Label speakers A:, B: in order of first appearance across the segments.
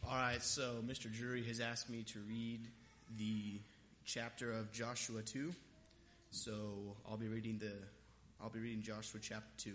A: All right, so Mr. Drury has asked me to read the chapter of Joshua 2. So I'll be reading Joshua chapter 2.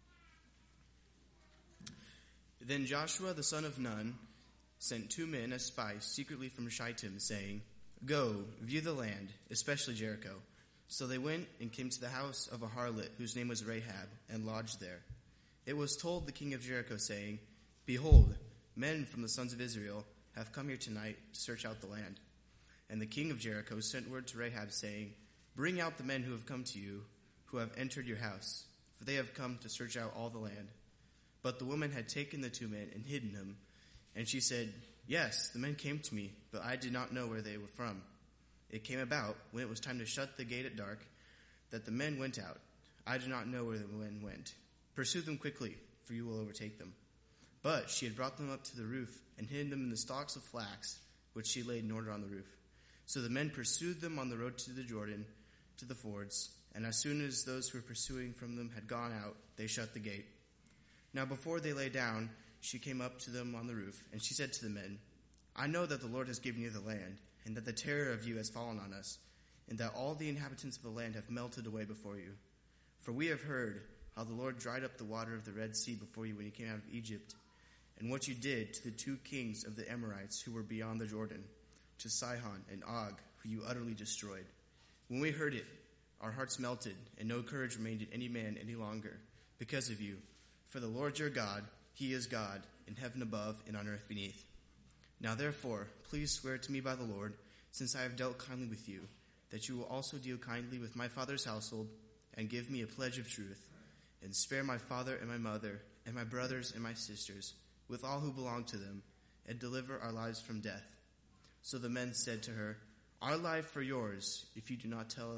A: Then Joshua the son of Nun sent 2 men as spies secretly from Shittim, saying, "Go, view the land, especially Jericho." So they went and came to the house of a harlot whose name was Rahab, and lodged there. It was told the king of Jericho, saying, "Behold, men from the sons of Israel have come here tonight to search out the land." And the king of Jericho sent word to Rahab, saying, "Bring out the men who have come to you, who have entered your house, for they have come to search out all the land." But the woman had taken the 2 men and hidden them. And she said, "Yes, the men came to me, but I did not know where they were from." It came about, when it was time to shut the gate at dark, that the men went out. I do not know where the men went. Pursue them quickly, for you will overtake them. But she had brought them up to the roof and hidden them in the stalks of flax, which she laid in order on the roof. So the men pursued them on the road to the Jordan, to the fords, and as soon as those who were pursuing from them had gone out, they shut the gate. Now before they lay down, she came up to them on the roof, and she said to the men, "I know that the Lord has given you the land, and that the terror of you has fallen on us, and that all the inhabitants of the land have melted away before you. For we have heard how the Lord dried up the water of the Red Sea before you when you came out of Egypt, and what you did to the 2 kings of the Amorites who were beyond the Jordan, to Sihon and Og, who you utterly destroyed. When we heard it, our hearts melted, and no courage remained in any man any longer, because of you. For the Lord your God, he is God, in heaven above and on earth beneath. Now therefore, please swear to me by the Lord, since I have dealt kindly with you, that you will also deal kindly with my father's household, and give me a pledge of truth, and spare my father and my mother, and my brothers and my sisters, with all who belong to them, and deliver our lives from death." So the men said to her, "Our life for yours, if you do not tell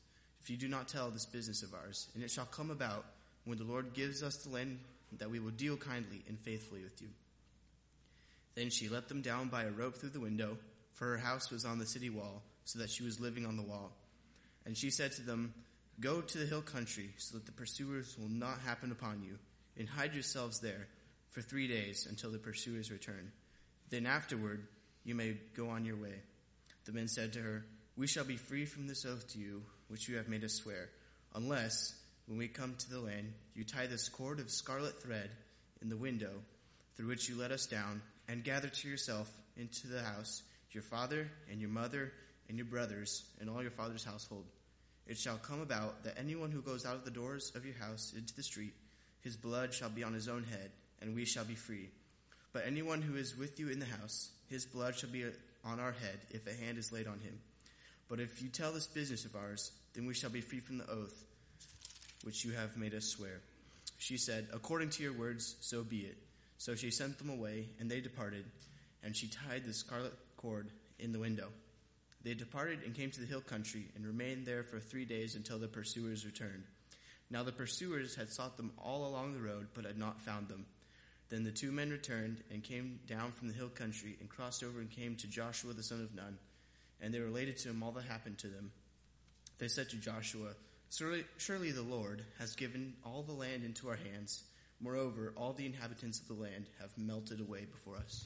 A: this business of ours. And it shall come about, when the Lord gives us the land, that we will deal kindly and faithfully with you." Then she let them down by a rope through the window, for her house was on the city wall, so that she was living on the wall. And she said to them, "Go to the hill country, so that the pursuers will not happen upon you, and hide yourselves there for 3 days until the pursuers return. Then afterward you may go on your way." The men said to her, "We shall be free from this oath to you, which you have made us swear, unless, when we come to the land, you tie this cord of scarlet thread in the window through which you let us down, and gather to yourself into the house your father and your mother and your brothers and all your father's household. It shall come about that anyone who goes out of the doors of your house into the street, his blood shall be on his own head, and we shall be free. But anyone who is with you in the house, his blood shall be on our head if a hand is laid on him. But if you tell this business of ours, then we shall be free from the oath which you have made us swear." She said, "According to your words, so be it." So she sent them away, and they departed, and she tied the scarlet cord in the window. They departed and came to the hill country, and remained there for 3 days until the pursuers returned. Now the pursuers had sought them all along the road, but had not found them. Then the 2 men returned and came down from the hill country, and crossed over and came to Joshua the son of Nun, and they related to him all that happened to them. They said to Joshua, "Surely the Lord has given all the land into our hands. Moreover, all the inhabitants of the land have melted away before us."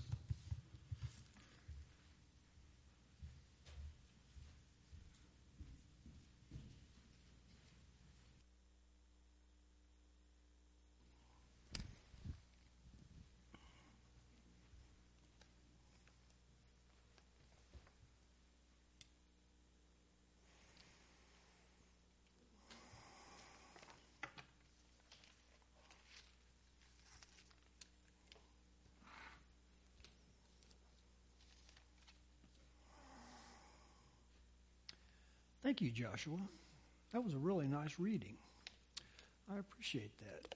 B: Thank you, Joshua. That was a really nice reading. I appreciate that.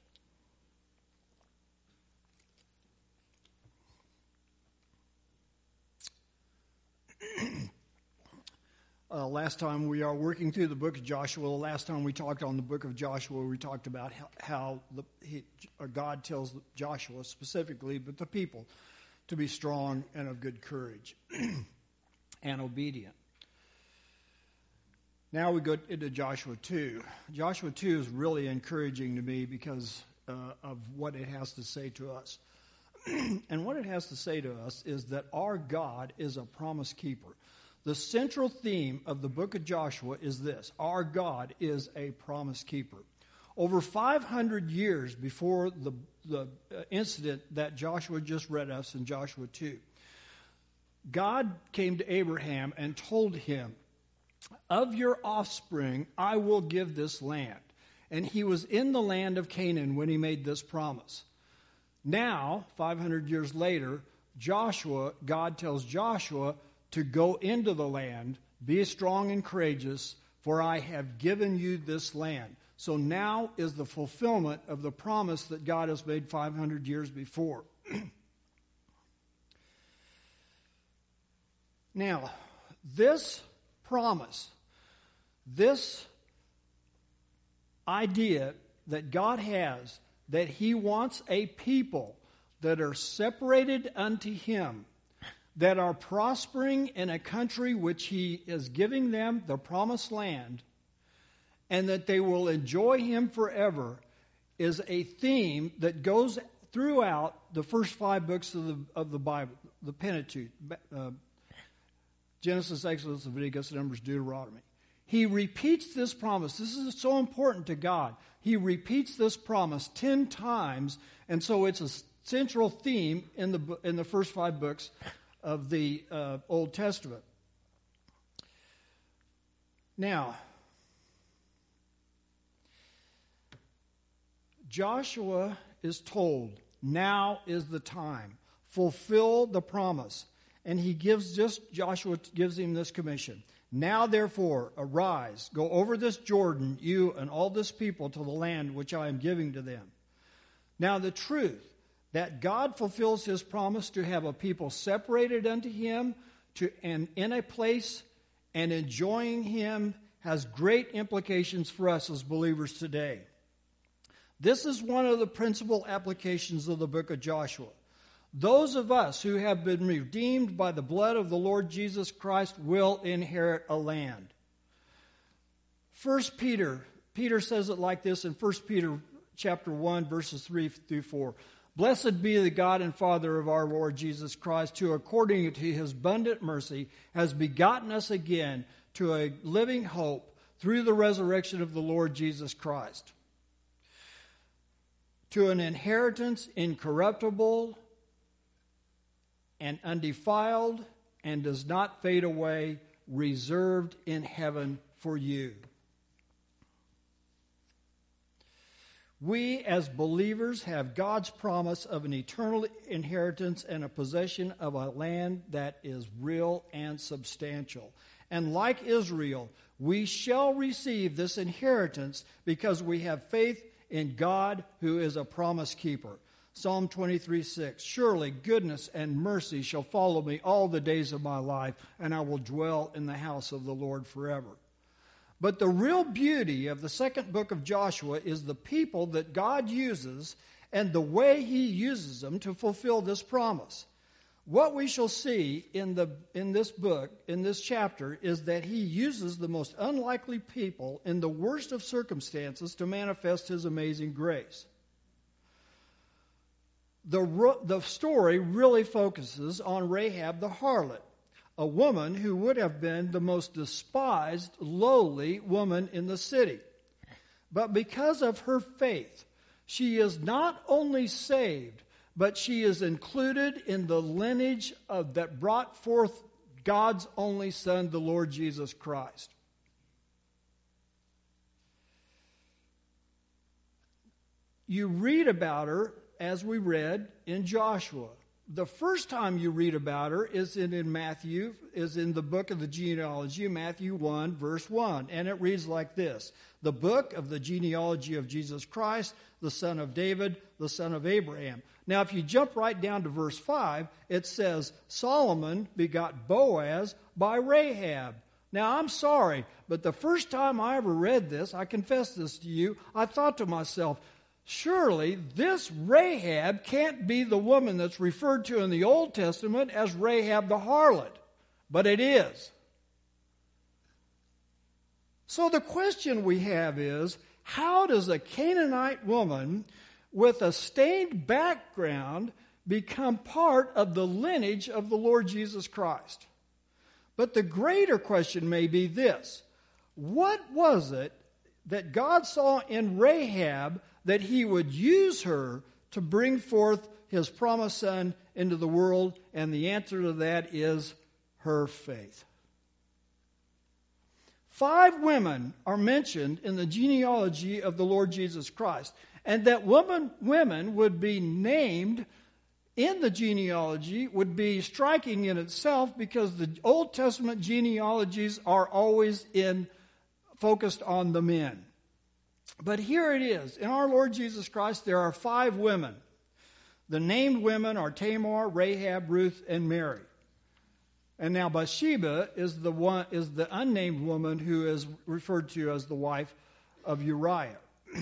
B: Last time we are working through the book of Joshua. Last time we talked on the book of Joshua, we talked about how God tells Joshua specifically, but the people, to be strong and of good courage and obedient. Now we go into Joshua 2. Joshua 2 is really encouraging to me because of what it has to say to us. And what it has to say to us is that our God is a promise keeper. The central theme of the book of Joshua is this: our God is a promise keeper. Over 500 years before the incident that Joshua just read us in Joshua 2, God came to Abraham and told him, "Of your offspring I will give this land." And he was in the land of Canaan when he made this promise. Now, 500 years later, God tells Joshua to go into the land, be strong and courageous, for I have given you this land. So now is the fulfillment of the promise that God has made 500 years before. Now, this promise, this idea that God has, that he wants a people that are separated unto him, that are prospering in a country which he is giving them, the promised land, and that they will enjoy him forever, is a theme that goes throughout the first 5 books of the Bible, the Pentateuch, Genesis, Exodus, Leviticus, Numbers, Deuteronomy. He repeats this promise. This is so important to God. He repeats this promise 10 times, and so it's a central theme in the first 5 books of the Old Testament. Now, Joshua is told, now is the time. Fulfill the promise. And Joshua gives him this commission. Now, therefore, arise, go over this Jordan, you and all this people, to the land which I am giving to them. Now, the truth that God fulfills his promise to have a people separated unto him and in a place and enjoying him has great implications for us as believers today. This is one of the principal applications of the book of Joshua. Those of us who have been redeemed by the blood of the Lord Jesus Christ will inherit a land. 1 Peter says it like this in 1 Peter chapter 1, verses 3 through 4. Blessed be the God and Father of our Lord Jesus Christ, who according to his abundant mercy has begotten us again to a living hope through the resurrection of the Lord Jesus Christ, to an inheritance incorruptible and undefiled and does not fade away, reserved in heaven for you. We as believers have God's promise of an eternal inheritance and a possession of a land that is real and substantial. And like Israel, we shall receive this inheritance because we have faith in God who is a promise keeper. Psalm 23:6. Surely goodness and mercy shall follow me all the days of my life, and I will dwell in the house of the Lord forever. But the real beauty of the second book of Joshua is the people that God uses and the way he uses them to fulfill this promise. What we shall see in this book, in this chapter, is that he uses the most unlikely people in the worst of circumstances to manifest his amazing grace. The story really focuses on Rahab the harlot, a woman who would have been the most despised, lowly woman in the city. But because of her faith, she is not only saved, but she is included in the lineage that brought forth God's only Son, the Lord Jesus Christ. You read about her, as we read, in Joshua. The first time you read about her is in the book of the genealogy, Matthew 1, verse 1. And it reads like this: the book of the genealogy of Jesus Christ, the son of David, the son of Abraham. Now, if you jump right down to verse 5, it says, Solomon begot Boaz by Rahab. Now, I'm sorry, but the first time I ever read this, I confess this to you, I thought to myself, surely this Rahab can't be the woman that's referred to in the Old Testament as Rahab the harlot. But it is. So the question we have is, how does a Canaanite woman with a stained background become part of the lineage of the Lord Jesus Christ. But the greater question may be this: what was it that God saw in Rahab that he would use her to bring forth his promised son into the world? And the answer to that is her faith. 5 women are mentioned in the genealogy of the Lord Jesus Christ. And that women would be named in the genealogy would be striking in itself, because the Old Testament genealogies are always focused on the men. But here it is. In our Lord Jesus Christ, there are 5 women. The named women are Tamar, Rahab, Ruth, and Mary. And now Bathsheba is the unnamed woman who is referred to as the wife of Uriah.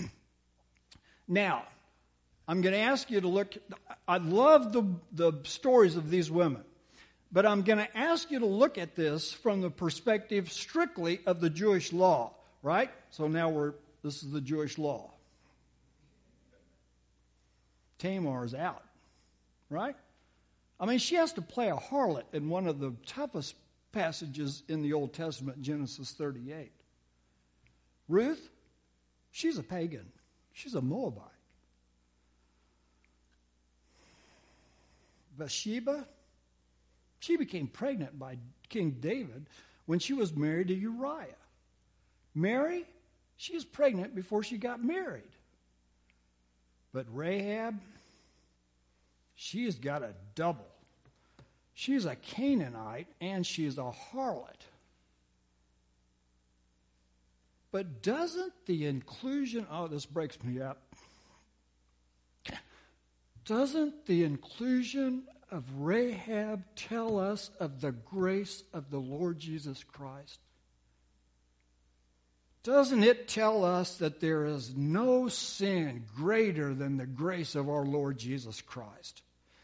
B: Now, I'm going to ask you to look. I love the stories of these women, but I'm going to ask you to look at this from the perspective strictly of the Jewish law, right? So now this is the Jewish law. Tamar is out, right? I mean, she has to play a harlot in one of the toughest passages in the Old Testament, Genesis 38. Ruth, she's a pagan. She's a Moabite. Bathsheba, she became pregnant by King David when she was married to Uriah. Mary, she was pregnant before she got married. But Rahab, she has got a double. She's a Canaanite and she's a harlot. But doesn't the inclusion, this breaks me up. Doesn't the inclusion of Rahab tell us of the grace of the Lord Jesus Christ? Doesn't it tell us that there is no sin greater than the grace of our Lord Jesus Christ?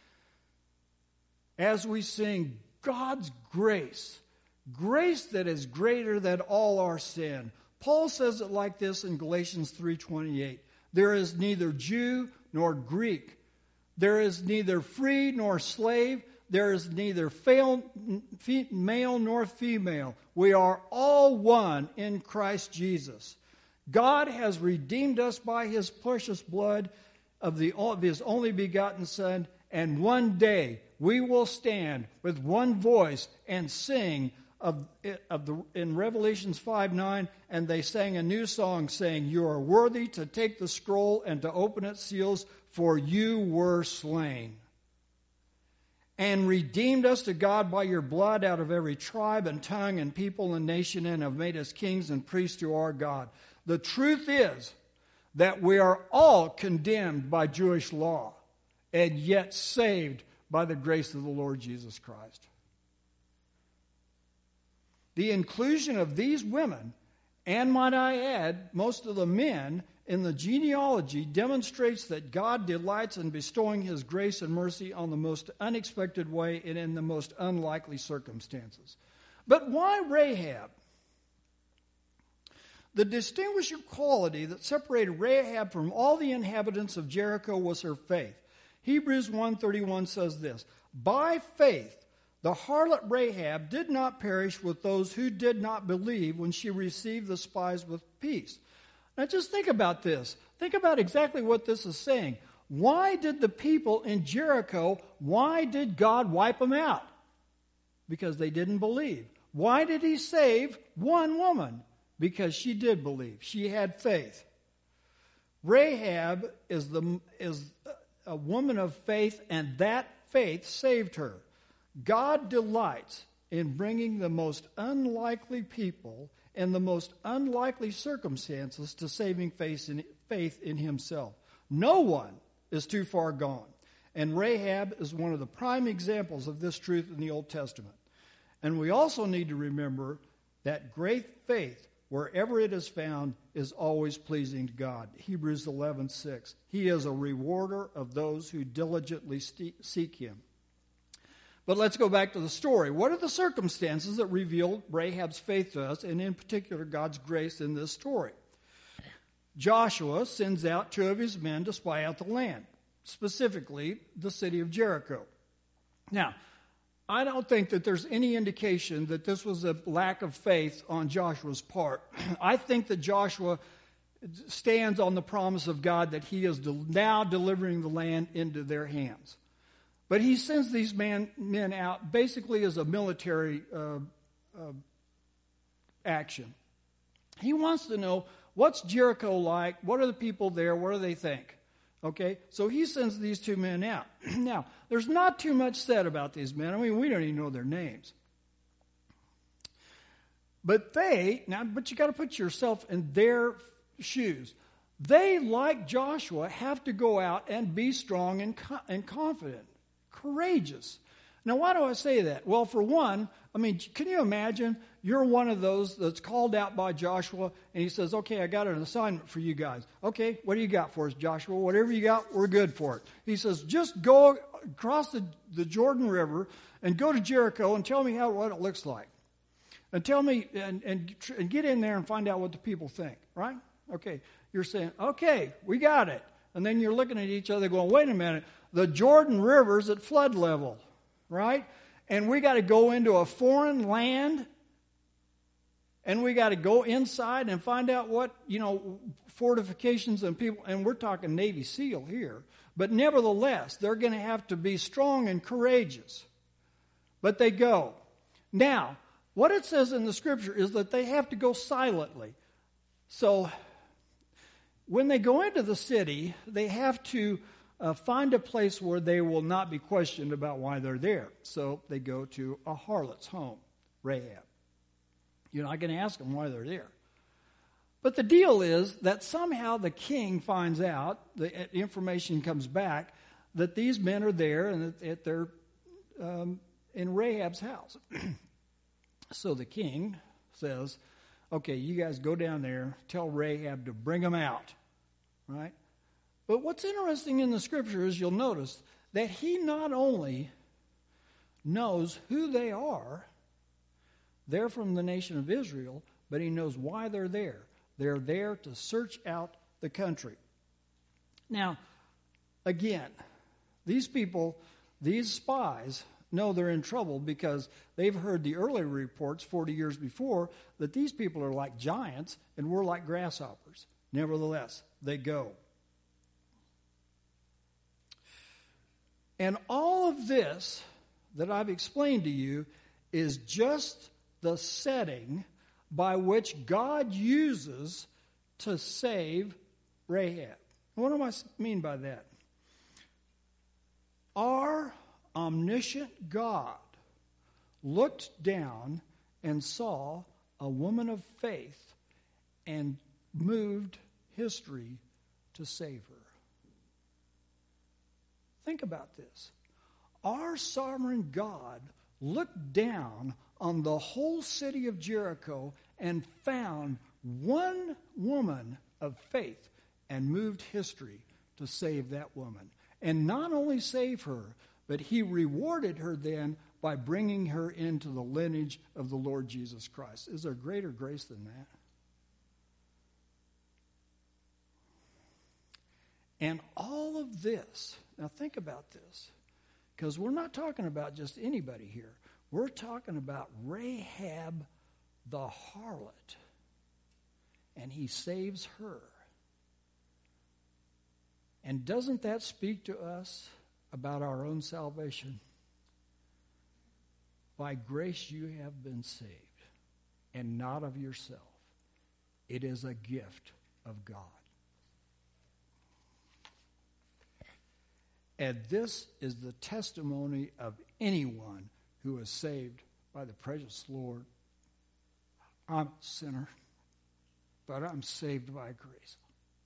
B: As we sing God's grace, grace that is greater than all our sin. Paul says it like this in Galatians 3:28. There is neither Jew nor Greek. There is neither free nor slave. There is neither male nor female. We are all one in Christ Jesus. God has redeemed us by his precious blood of his only begotten Son, and one day we will stand with one voice and sing in Revelations 5:9, and they sang a new song saying, "You are worthy to take the scroll and to open its seals, for you were slain and redeemed us to God by your blood out of every tribe and tongue and people and nation, and have made us kings and priests to our God." The truth is that we are all condemned by Jewish law and yet saved by the grace of the Lord Jesus Christ. The inclusion of these women, and might I add, most of the men in the genealogy, demonstrates that God delights in bestowing his grace and mercy on the most unexpected way and in the most unlikely circumstances. But why Rahab? The distinguishing quality that separated Rahab from all the inhabitants of Jericho was her faith. Hebrews 1:31 says this: "By faith the harlot Rahab did not perish with those who did not believe when she received the spies with peace." Now just think about this. Think about exactly what this is saying. Why did the people in Jericho, why did God wipe them out? Because they didn't believe. Why did he save one woman? Because she did believe. She had faith. Rahab is a woman of faith, and that faith saved her. God delights in bringing the most unlikely people and the most unlikely circumstances to saving faith in himself. No one is too far gone. And Rahab is one of the prime examples of this truth in the Old Testament. And we also need to remember that great faith, wherever it is found, is always pleasing to God. Hebrews 11:6. He is a rewarder of those who diligently seek him. But let's go back to the story. What are the circumstances that reveal Rahab's faith to us, and in particular God's grace in this story? Joshua sends out 2 of his men to spy out the land. specifically the city of Jericho. Now, I don't think that there's any indication that this was a lack of faith on Joshua's part. I think that Joshua stands on the promise of God that he is now delivering the land into their hands. But he sends these men out basically as a military action. He wants to know, what's Jericho like? What are the people there? What do they think? Okay, so he sends these two men out. Now, there's not too much said about these men. I mean, we don't even know their names. But you got to put yourself in their shoes. They, like Joshua, have to go out and be strong and confident, courageous. Now, why do I say that? Well, for one, I mean, can you imagine you're one of those that's called out by Joshua, and he says, okay, I got an assignment for you guys. Okay, what do you got for us, Joshua? Whatever you got, we're good for it. He says, just go across the Jordan River and go to Jericho and tell me what it looks like. And tell me, and get in there and find out what the people think, right? Okay, you're saying, okay, we got it. And then you're looking at each other going, wait a minute, the Jordan River's at flood level, right? And we got to go into a foreign land, and we got to go inside and find out what, fortifications and people, and we're talking Navy SEAL here. But nevertheless, they're going to have to be strong and courageous. But they go. Now, what it says in the scripture is that they have to go silently. So, when they go into the city, they have to find a place where they will not be questioned about why they're there. So they go to a harlot's home, Rahab. You're not going to ask them why they're there. But the deal is that somehow the king finds out, the information comes back, that these men are there and that they're in Rahab's house. So the king says, okay, you guys go down there, tell Rahab to bring them out, right? But what's interesting in the scripture is you'll notice that he not only knows who they are, they're from the nation of Israel, but he knows why they're there. They're there to search out the country. Now, again, these people, these spies, know they're in trouble because they've heard the earlier reports 40 years before that these people are like giants and we're like grasshoppers. Nevertheless, they go. And all of this that I've explained to you is just the setting by which God uses to save Rahab. What do I mean by that? Our omniscient God looked down and saw a woman of faith and moved history to save her. Think about this. Our sovereign God looked down on the whole city of Jericho and found one woman of faith and moved history to save that woman. And not only save her, but he rewarded her then by bringing her into the lineage of the Lord Jesus Christ. Is there greater grace than that? And all of this, now think about this, because we're not talking about just anybody here. We're talking about Rahab the harlot, and he saves her. And doesn't that speak to us about our own salvation? By grace you have been saved, and not of yourself. It is a gift of God. And this is the testimony of anyone who is saved by the precious Lord. I'm a sinner, but I'm saved by grace.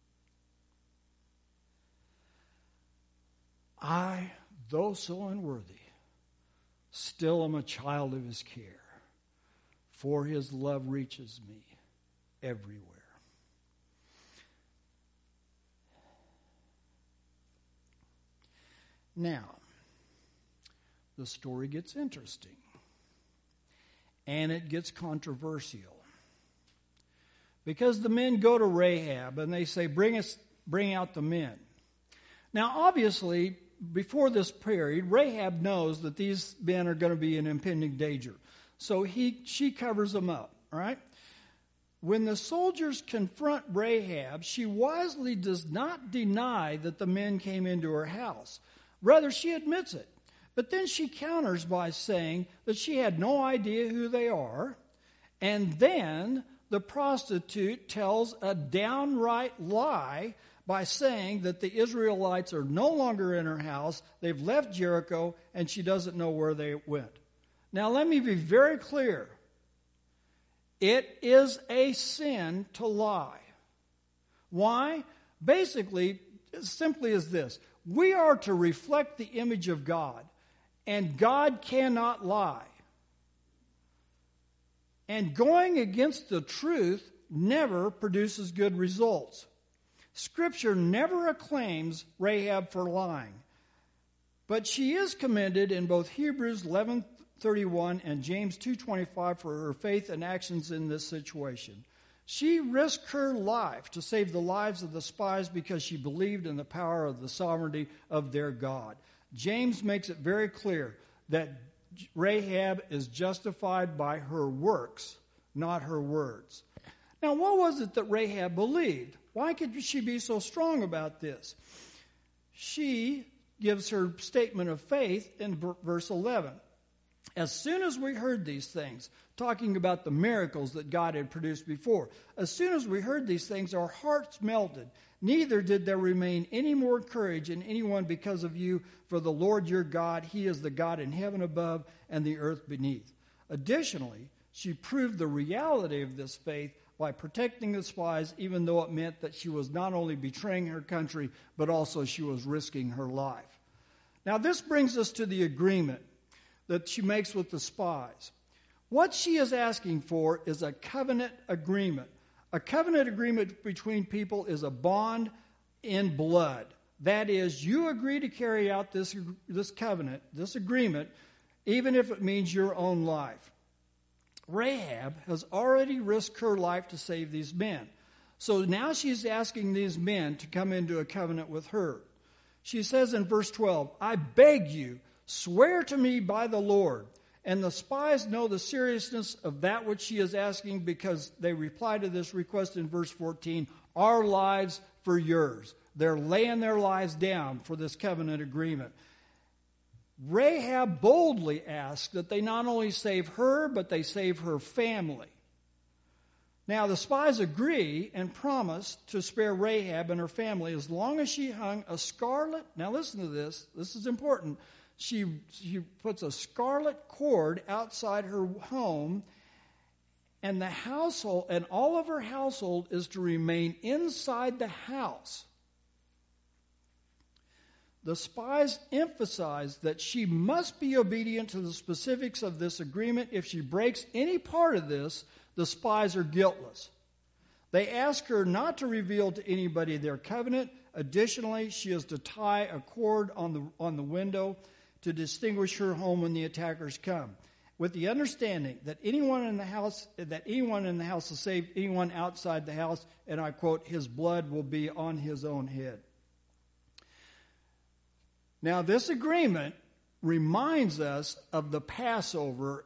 B: I, though so unworthy, still am a child of his care, for his love reaches me everywhere. Now, the story gets interesting, and it gets controversial. Because the men go to Rahab, and they say, bring out the men. Now, obviously, before this period, Rahab knows that these men are going to be in impending danger. So she covers them up, all right? When the soldiers confront Rahab, she wisely does not deny that the men came into her house. Rather, she admits it. But then she counters by saying that she had no idea who they are. And then the prostitute tells a downright lie by saying that the Israelites are no longer in her house, they've left Jericho, and she doesn't know where they went. Now, let me be very clear. It is a sin to lie. Why? Basically, as simply as this. We are to reflect the image of God, and God cannot lie. And going against the truth never produces good results. Scripture never acclaims Rahab for lying, but she is commended in both Hebrews 11:31 and James 2:25 for her faith and actions in this situation. She risked her life to save the lives of the spies because she believed in the power of the sovereignty of their God. James makes it very clear that Rahab is justified by her works, not her words. Now, what was it that Rahab believed? Why could she be so strong about this? She gives her statement of faith in verse 11. As soon as we heard these things, talking about the miracles that God had produced before, as soon as we heard these things, our hearts melted. Neither did there remain any more courage in anyone because of you, for the Lord your God, He is the God in heaven above and the earth beneath. Additionally, she proved the reality of this faith by protecting the spies, even though it meant that she was not only betraying her country, but also she was risking her life. Now, this brings us to the agreement that she makes with the spies. What she is asking for is a covenant agreement. A covenant agreement between people is a bond in blood. That is, you agree to carry out this covenant, this agreement, even if it means your own life. Rahab has already risked her life to save these men. So now she's asking these men to come into a covenant with her. She says in verse 12, I beg you, swear to me by the Lord. And the spies know the seriousness of that which she is asking because they reply to this request in verse 14, our lives for yours. They're laying their lives down for this covenant agreement. Rahab boldly asks that they not only save her, but they save her family. Now the spies agree and promise to spare Rahab and her family as long as she hung a scarlet, now listen to this is important. She puts a scarlet cord outside her home, and the household, and all of her household is to remain inside the house. The spies emphasize that she must be obedient to the specifics of this agreement. If she breaks any part of this, the spies are guiltless. They ask her not to reveal to anybody their covenant. Additionally, she is to tie a cord on the window to distinguish her home when the attackers come, with the understanding that anyone in the house is saved, anyone outside the house, and I quote, his blood will be on his own head. Now, this agreement reminds us of the Passover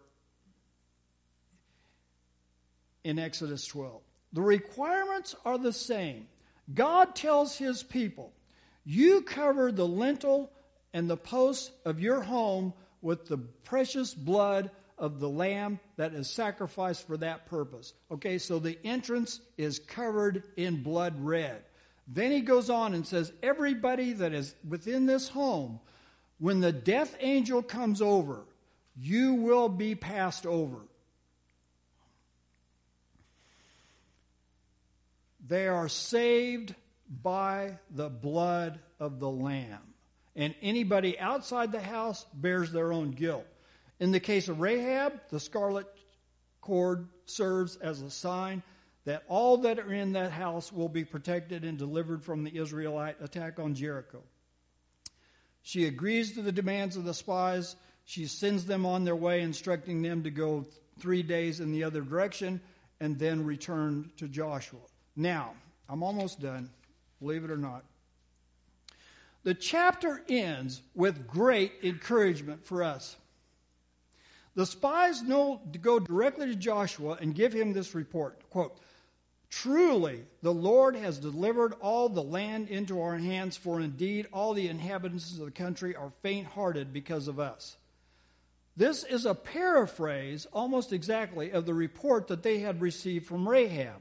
B: in Exodus 12. The requirements are the same. God tells His people, you cover the lintel and the posts of your home with the precious blood of the lamb that is sacrificed for that purpose. Okay, so the entrance is covered in blood red. Then he goes on and says, everybody that is within this home, when the death angel comes over, you will be passed over. They are saved by the blood of the Lamb. And anybody outside the house bears their own guilt. In the case of Rahab, the scarlet cord serves as a sign that all that are in that house will be protected and delivered from the Israelite attack on Jericho. She agrees to the demands of the spies. She sends them on their way, instructing them to go 3 days in the other direction and then return to Joshua. Now, I'm almost done, believe it or not. The chapter ends with great encouragement for us. The spies go directly to Joshua and give him this report. Quote, "Truly, the Lord has delivered all the land into our hands, for indeed all the inhabitants of the country are faint-hearted because of us." This is a paraphrase, almost exactly, of the report that they had received from Rahab.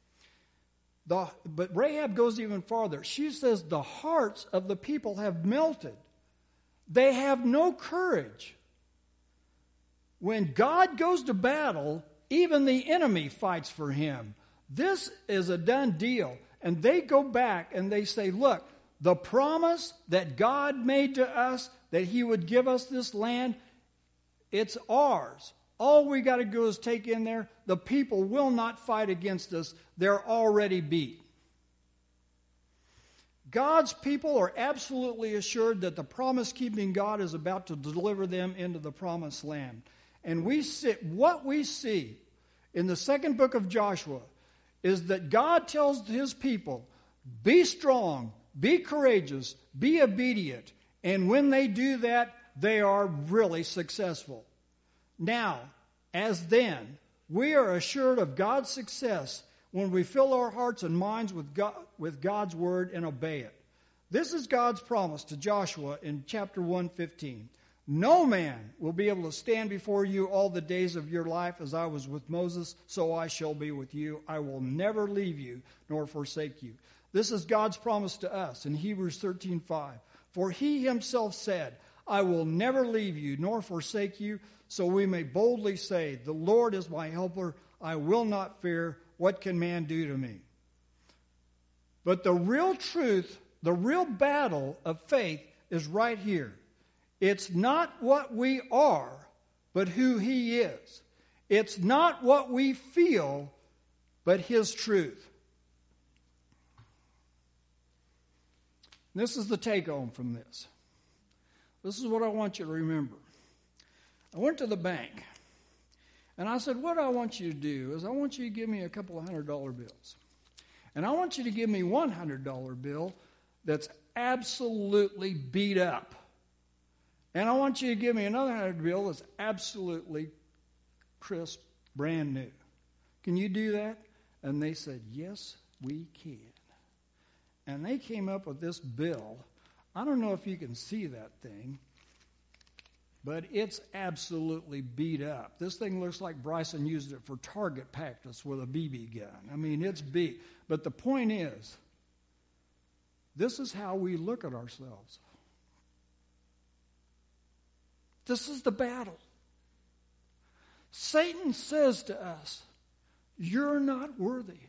B: But Rahab goes even farther. She says the hearts of the people have melted. They have no courage. When God goes to battle, even the enemy fights for him. This is a done deal. And they go back and they say, look, the promise that God made to us, that he would give us this land, it's ours. All we got to do is take in there. The people will not fight against us. They're already beat. God's people are absolutely assured that the promise-keeping God is about to deliver them into the promised land. And what we see in the second book of Joshua is that God tells his people, be strong, be courageous, be obedient. And when they do that, they are really successful. Now, as then, we are assured of God's success when we fill our hearts and minds with God's word and obey it. This is God's promise to Joshua in chapter 1:15. "No man will be able to stand before you all the days of your life. As I was with Moses, so I shall be with you. I will never leave you nor forsake you." This is God's promise to us in Hebrews 13:5. "For he himself said, I will never leave you nor forsake you. So we may boldly say, the Lord is my helper. I will not fear. What can man do to me?" But the real truth, the real battle of faith is right here. It's not what we are, but who he is. It's not what we feel, but his truth. This is the take-home from this. This is what I want you to remember. I went to the bank, and I said, what I want you to do is I want you to give me a couple of $100 bills. And I want you to give me one $100 bill that's absolutely beat up. And I want you to give me another $100 bill that's absolutely crisp, brand new. Can you do that? And they said, yes, we can. And they came up with this bill. I don't know if you can see that thing, but it's absolutely beat up. This thing looks like Bryson used it for target practice with a BB gun. I mean, it's beat. But the point is, this is how we look at ourselves. This is the battle. Satan says to us, you're not worthy.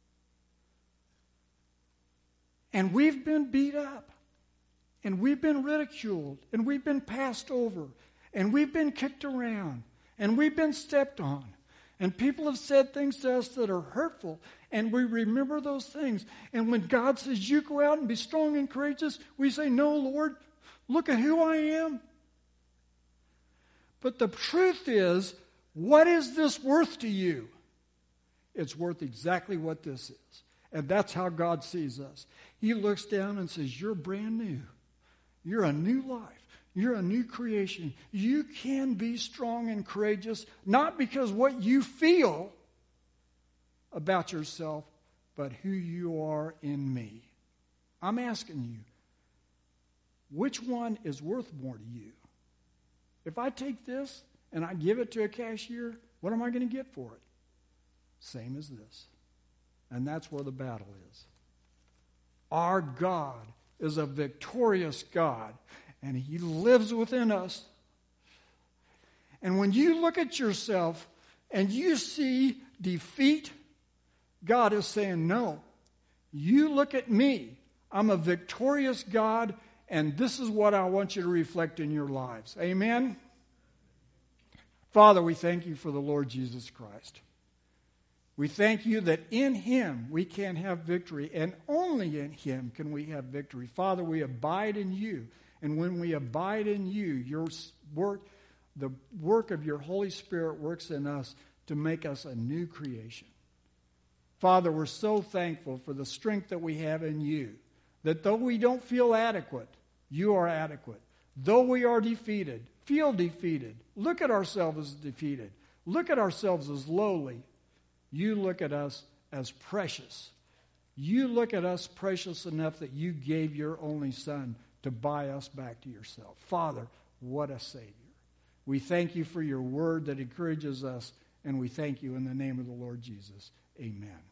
B: And we've been beat up. And we've been ridiculed. And we've been passed over. And we've been kicked around. And we've been stepped on. And people have said things to us that are hurtful. And we remember those things. And when God says, you go out and be strong and courageous, we say, no, Lord, look at who I am. But the truth is, what is this worth to you? It's worth exactly what this is. And that's how God sees us. He looks down and says, you're brand new. You're a new life. You're a new creation. You can be strong and courageous, not because what you feel about yourself, but who you are in me. I'm asking you, which one is worth more to you? If I take this and I give it to a cashier, what am I going to get for it? Same as this. And that's where the battle is. Our God is a victorious God, and He lives within us. And when you look at yourself and you see defeat, God is saying, no, you look at me. I'm a victorious God, and this is what I want you to reflect in your lives. Amen? Father, we thank you for the Lord Jesus Christ. We thank you that in Him we can have victory, and only in Him can we have victory. Father, we abide in you, and when we abide in you, your work, the work of your Holy Spirit works in us to make us a new creation. Father, we're so thankful for the strength that we have in you, that though we don't feel adequate, You are adequate. Though we are defeated, feel defeated, look at ourselves as defeated, look at ourselves as lowly, you look at us as precious. You look at us precious enough that you gave your only Son to buy us back to yourself. Father, what a Savior. We thank you for your word that encourages us, and we thank you in the name of the Lord Jesus. Amen.